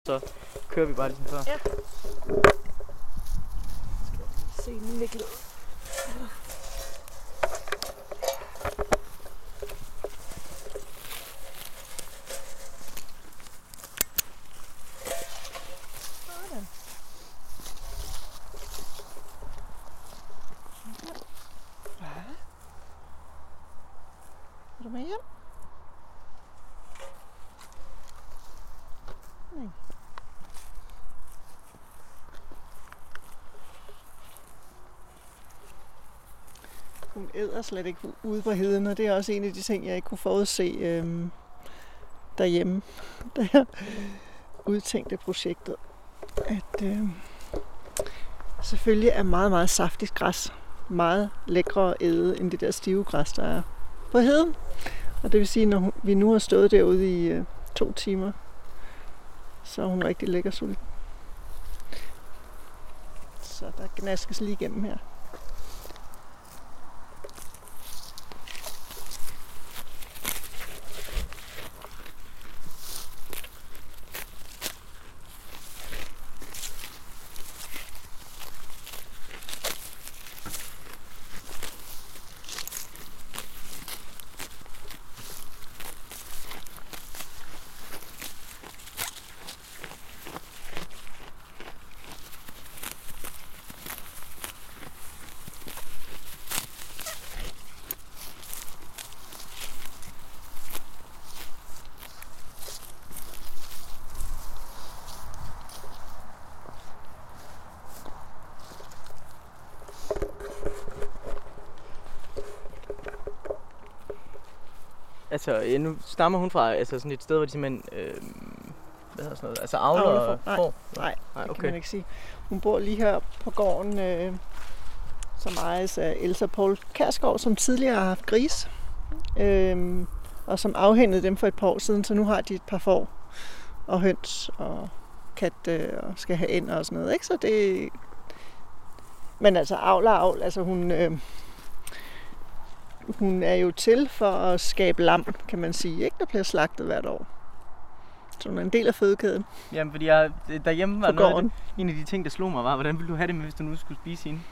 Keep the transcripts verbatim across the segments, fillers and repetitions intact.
Så kører vi bare ligesom før. Ja. Skal jeg se Mikkel. Sådan. Ja. Er du med hjem? Nej. Hun æder slet ikke ude på heden, og det er også en af de ting, jeg ikke kunne forudse øhm, derhjemme, da jeg udtænkte projektet. At øhm, selvfølgelig er meget, meget saftigt græs meget lækre at æde, end det der stive græs, der er på heden. Og det vil sige, når hun, vi nu har stået derude i øh, to timer, så er hun rigtig lækker sulten. Så der gnaskes lige igennem her. Altså, nu stammer hun fra altså sådan et sted, hvor de simpelthen, øh, hvad hedder sådan noget, altså avler og Nej, får? nej, nej, det okay. kan man ikke sige. Hun bor lige her på gården, øh, som ejes af Elsa Poul Kjærsgaard, som tidligere har haft gris, øh, og som afhændede dem for et par år siden, så nu har de et par får og høns og kat øh, og skal have ænder og sådan noget, ikke? Så det... Men altså, avl og avl, altså hun... Øh, Hun er jo til for at skabe lam, kan man sige, ikke? Der bliver slagtet hvert år. Så hun er en del af fødekæden. Jamen, fordi jeg, derhjemme var på noget af det, en af de ting, der slog mig, var, hvordan ville du have det med, hvis du nu skulle spise hende?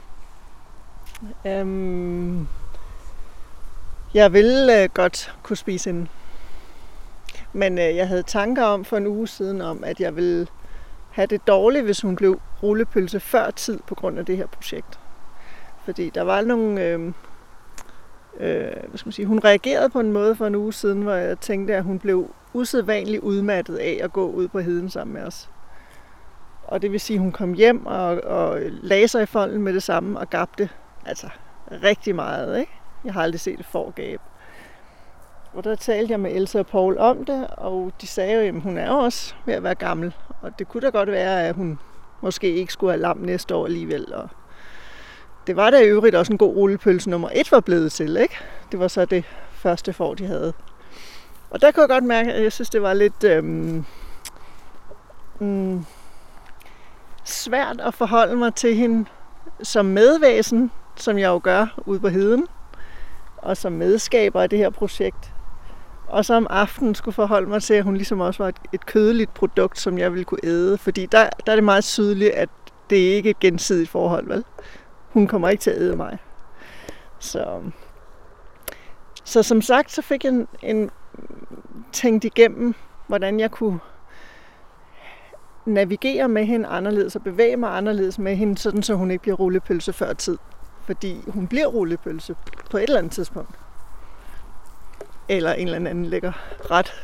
Um, jeg ville uh, godt kunne spise hende. Men uh, jeg havde tanker om for en uge siden, om at jeg ville have det dårligt, hvis hun blev rullepølse før tid på grund af det her projekt. Fordi der var nogle... Uh, Øh, hvad skal man sige, hun reagerede på en måde for en uge siden, hvor jeg tænkte, at hun blev usædvanligt udmattet af at gå ud på heden sammen med os. Og det vil sige, at hun kom hjem og, og lagde sig i folden med det samme og gabte altså rigtig meget, ikke? Jeg har aldrig set et får gabe. Og der talte jeg med Elsa og Poul om det, og de sagde jo, at hun er også ved at være gammel. Og det kunne da godt være, at hun måske ikke skulle have lam næste år alligevel. Og det var da i øvrigt også en god rullepølse nummer et var blevet til, ikke? Det var så det første får, de havde. Og der kunne jeg godt mærke, at jeg synes, det var lidt øhm, mm, svært at forholde mig til hende som medvæsen, som jeg jo gør ude på heden, og som medskaber af det her projekt. Og så om aftenen skulle forholde mig til, at hun ligesom også var et, et kødeligt produkt, som jeg ville kunne æde. Fordi der, der er det meget tydeligt, at det ikke er et gensidigt forhold, vel? Hun kommer ikke til at æde mig. Så, så som sagt, så fik jeg en, en tænkt igennem, hvordan jeg kunne navigere med hende anderledes og bevæge mig anderledes med hende, sådan så hun ikke bliver rullepølse før tid. Fordi hun bliver rullepølse på et eller andet tidspunkt. Eller en eller anden lækker ret.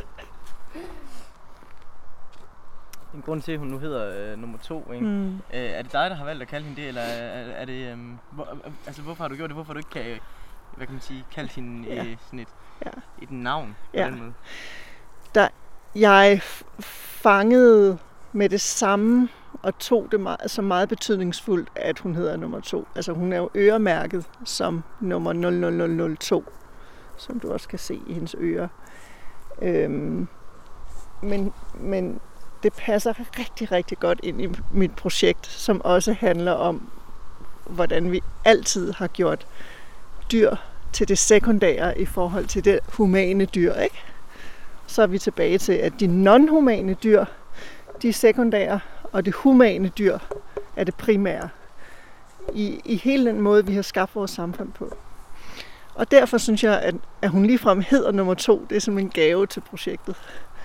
En grund til, at hun nu hedder øh, nummer to, ikke? Mm. Øh, er det dig, der har valgt at kalde hende det, eller er, er det... Øh, hvor, altså, hvorfor har du gjort det? Hvorfor har du ikke kan, hvad kan man sige, kaldt hende ja. øh, sådan et, ja. et navn på ja. den måde? Der, jeg fangede med det samme og tog det meget, så meget betydningsfuldt, at hun hedder nummer to. Altså, hun er jo øremærket som nummer nul nul nul nul to, som du også kan se i hendes ører. Øhm, men... men det passer rigtig, rigtig godt ind i mit projekt, som også handler om, hvordan vi altid har gjort dyr til det sekundære i forhold til det humane dyr, ikke? Så er vi tilbage til, at de non-humane dyr, de sekundære og det humane dyr er det primære i, i hele den måde, vi har skabt vores samfund på. Og derfor synes jeg, at, at hun ligefrem hedder nummer to. Det er som en gave til projektet.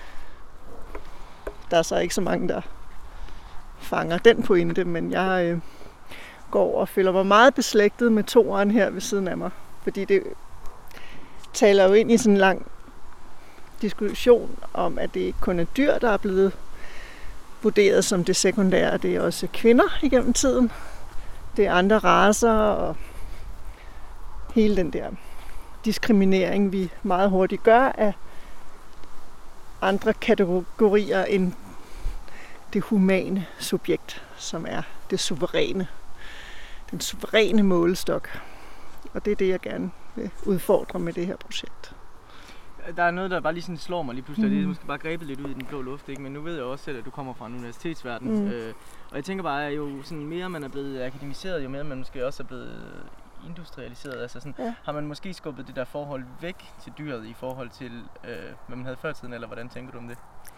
Der er så ikke så mange, der fanger den pointe, men jeg øh, går og føler mig meget beslægtet med toeren her ved siden af mig. Fordi det taler jo ind i sådan en lang diskussion om, at det ikke kun er dyr, der er blevet vurderet som det sekundære. Det er også kvinder igennem tiden. Det er andre racer og hele den der diskriminering, vi meget hurtigt gør af andre kategorier end det humane subjekt, som er det suveræne. Den suveræne målestok. Og det er det, jeg gerne vil udfordre med det her projekt. Der er noget, der bare lige sådan slår mig lige pludselig, mm. det er måske bare grebet lidt ud i den blå luft, ikke? Men nu ved jeg også selv, at du kommer fra en universitetsverden. Mm. Øh, og jeg tænker bare, at jo sådan mere man er blevet akademiseret, jo mere man måske også er blevet industrialiseret. Altså sådan, ja. Har man måske skubbet det der forhold væk til dyret i forhold til, øh, hvad man havde før tiden, eller hvordan tænker du om det?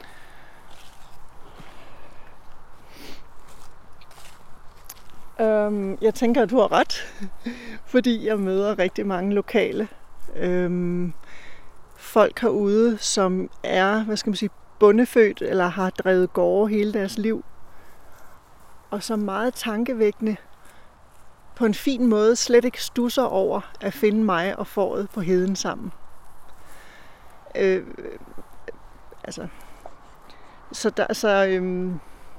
Um, jeg tænker, at du har ret, fordi jeg møder rigtig mange lokale um, folk herude, som er, hvad skal man sige, bondefødt eller har drevet gårde hele deres liv, og som meget tankevækkende på en fin måde slet ikke stusser over at finde mig og fåret på heden sammen. Øh, altså, så der, så øhm,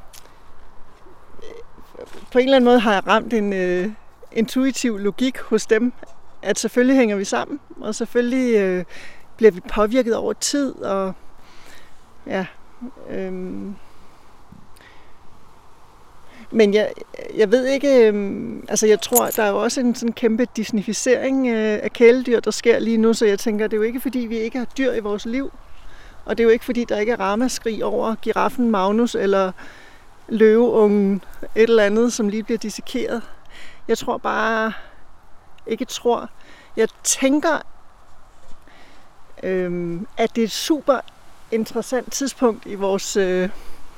på en eller anden måde har jeg ramt en øh, intuitiv logik hos dem, at selvfølgelig hænger vi sammen, og selvfølgelig øh, bliver vi påvirket over tid, og ja, øhm, men jeg, jeg ved ikke, øhm, altså jeg tror, der er jo også en sådan kæmpe disnificering øh, af kæledyr, der sker lige nu, så jeg tænker, det er jo ikke fordi, vi ikke har dyr i vores liv, og det er jo ikke fordi, der ikke er ramaskrig over giraffen Magnus, eller løveungen, et eller andet, som lige bliver dissekeret. Jeg tror bare, ikke tror, jeg tænker, øhm, at det er et super interessant tidspunkt i vores øh,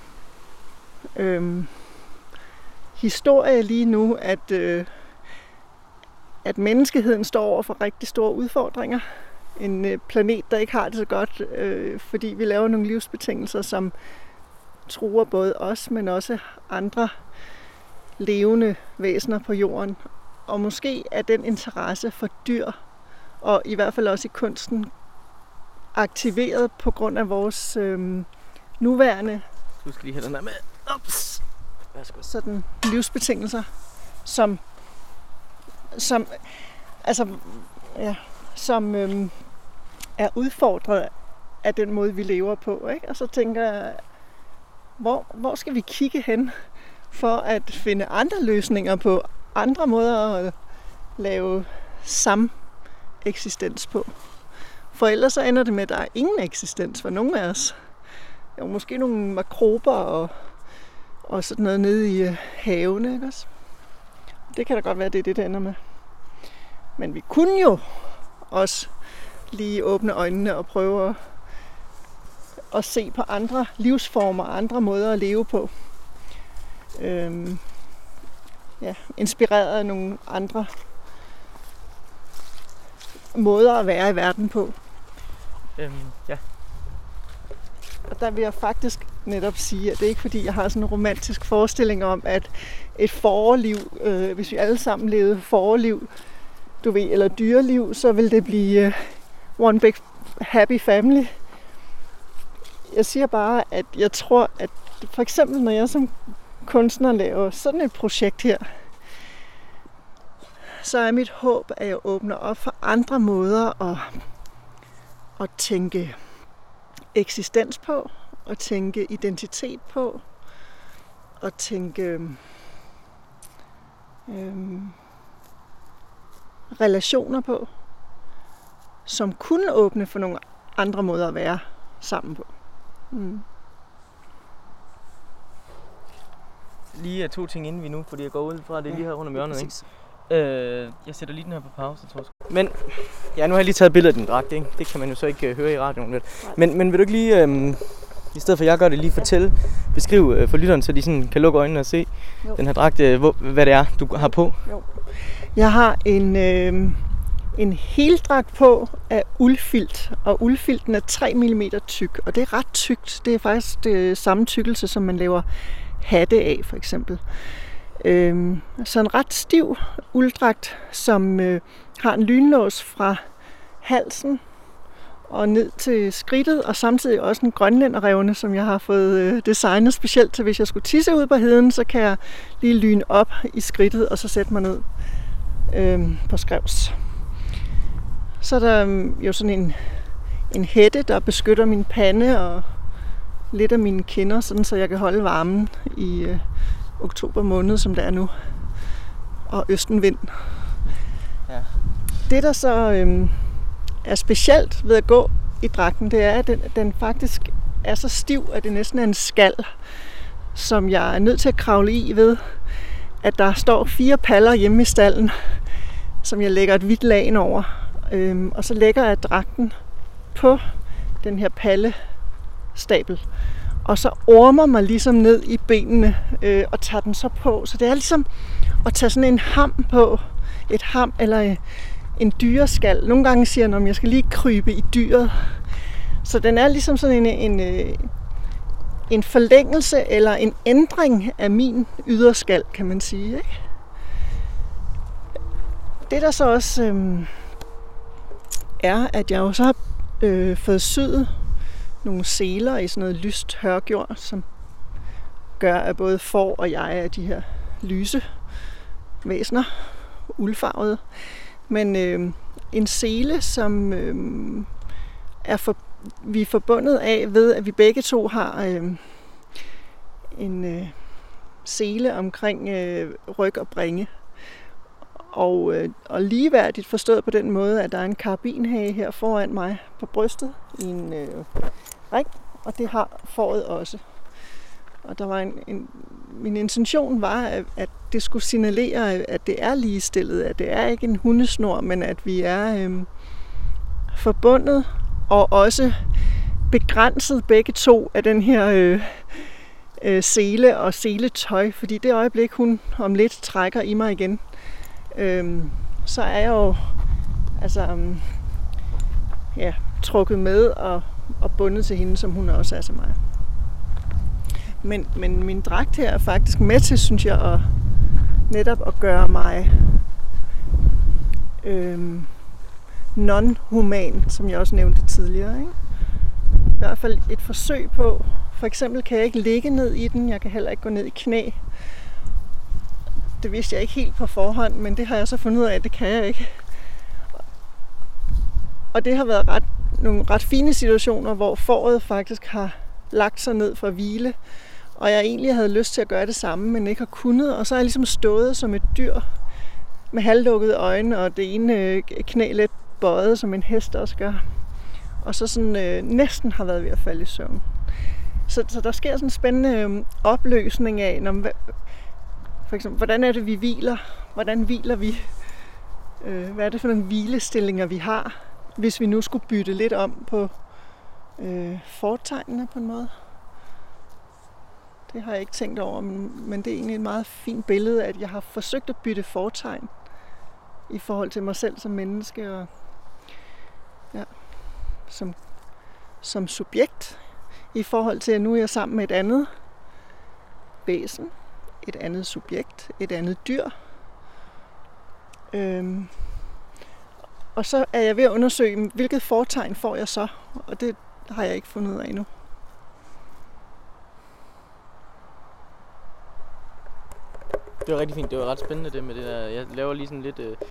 øh, historie lige nu, at, øh, at menneskeheden står over for rigtig store udfordringer. En øh, planet, der ikke har det så godt, øh, fordi vi laver nogle livsbetingelser, som truer både os, men også andre levende væsener på jorden. Og måske er den interesse for dyr, og i hvert fald også i kunsten, aktiveret på grund af vores øh, nuværende du skal lige have den der med. Ups. Sådan livsbetingelser, som, som, altså, ja, som øh, er udfordret af den måde, vi lever på. Ikke? Og så tænker jeg, hvor, hvor skal vi kigge hen for at finde andre løsninger på andre måder at lave sameksistens på. For ellers så ender det med, at der er ingen eksistens for nogen af os. Jo, måske nogle makrober og, og sådan noget nede i havene, ikke også? Det kan da godt være, det er det, det ender med. Men vi kunne jo også lige åbne øjnene og prøve at, at se på andre livsformer, andre måder at leve på. Øhm, ja, inspireret af nogle andre måder at være i verden på. Øhm, ja. Og der vil jeg faktisk netop sige, at det er ikke fordi, jeg har sådan en romantisk forestilling om, at et forliv, øh, hvis vi alle sammen levede forliv, du ved, eller dyreliv, så vil det blive uh, one big happy family. Jeg siger bare, at jeg tror, at for eksempel når jeg som kunstner laver sådan et projekt her, så er mit håb, at jeg åbner op for andre måder at, at tænke eksistens på, at tænke identitet på, at tænke øhm, relationer på, som kunne åbne for nogle andre måder at være sammen på. Mm. Lige to ting inden vi nu, fordi jeg går ud fra det ja, lige her rundt om hjørnet, ikke? Øh, jeg sætter lige den her på pause, tror jeg. Men, ja, nu har jeg lige taget billedet af din dragt, ikke? Det kan man jo så ikke uh, høre i radioen, vel? Men, men vil du ikke lige, øh, I stedet for at jeg gør det, lige fortælle, beskriv øh, for lytteren, så de sådan kan lukke øjnene og se jo. Den her dragt, øh, hvor, hvad det er, du har på. Jo. Jeg har en, øh, en heldragt på af uldfilt, og uldfilten er tre millimeter tyk, og det er ret tykt. Det er faktisk det samme tykkelse, som man laver hatte af, for eksempel. Øh, så en ret stiv ulddragt, som øh, har en lynlås fra halsen og ned til skridtet, og samtidig også en grønlænderrevne, som jeg har fået øh, designet specielt til, hvis jeg skulle tisse ud på heden, så kan jeg lige lyne op i skridtet, og så sætte mig ned øh, på skrevs. Så er der øh, jo sådan en, en hætte, der beskytter min pande og lidt af mine kinder, sådan så jeg kan holde varmen i øh, oktober måned, som det er nu, og østenvind. Ja. Det, der så øh, er specielt ved at gå i dragten, det er, at den, den faktisk er så stiv, at det næsten er en skal, som jeg er nødt til at kravle i ved, at der står fire paller hjemme i stallen, som jeg lægger et hvidt lag over. Øhm, og så lægger jeg dragten på den her pallestabel, og så ormer mig ligesom ned i benene øh, og tager den så på. Så det er ligesom at tage sådan en ham på, et ham eller en dyreskal. Nogle gange siger jeg, at jeg skal lige krybe i dyret. Så den er ligesom sådan en, en, en forlængelse eller en ændring af min yderskal, kan man sige. Ikke? Det der så også øh, er, at jeg jo så har øh, fået syet nogle seler i sådan noget lyst hørgjord, som gør, at både får og jeg er de her lyse væsener, uldfarvede. Men øh, en sele, som øh, er for, vi er forbundet af ved, at vi begge to har øh, en øh, sele omkring øh, ryg og bringe. Og, øh, og ligeværdigt forstået på den måde, at der er en karabinhage her foran mig på brystet i en øh, ring, og det har fåret også. Og der var en, en, min intention var, at, at det skulle signalere, at det er ligestillet, at det er ikke en hundesnor, men at vi er øh, forbundet og også begrænset begge to af den her øh, øh, sele og seletøj, fordi det øjeblik, hun om lidt trækker i mig igen, øh, så er jeg jo altså, øh, ja, trukket med og, og bundet til hende, som hun også er til mig. Men, men min dragt her er faktisk med til, synes jeg, at netop at gøre mig øh, non-human, som jeg også nævnte tidligere. Ikke? I hvert fald et forsøg på, for eksempel kan jeg ikke ligge ned i den, jeg kan heller ikke gå ned i knæ. Det vidste jeg ikke helt på forhånd, men det har jeg så fundet ud af, at det kan jeg ikke. Og det har været ret, nogle ret fine situationer, hvor fåret faktisk har lagt sig ned for at hvile, og jeg egentlig havde lyst til at gøre det samme, men ikke har kunnet, og så har jeg ligesom stået som et dyr med halvlukkede øjne, og det ene knæ lidt bøjet, som en hest også gør, og så sådan øh, næsten har været ved at falde i søvn. Så, så der sker sådan en spændende øh, opløsning af, når, for eksempel, hvordan er det, vi hviler? Hvordan hviler vi? Øh, hvad er det for nogle hvilestillinger, vi har, hvis vi nu skulle bytte lidt om på øh, fortegnene på en måde? Det har jeg ikke tænkt over, men, men det er egentlig et meget fint billede, at jeg har forsøgt at bytte fortegn i forhold til mig selv som menneske og ja, som, som subjekt, i forhold til, at nu er jeg sammen med et andet væsen, et andet subjekt, et andet dyr. Øhm, og så er jeg ved at undersøge, hvilket fortegn får jeg så, og det har jeg ikke fundet ud af endnu. Det var rigtig fint. Det var ret spændende det med det der. Jeg laver lige sådan lidt øh,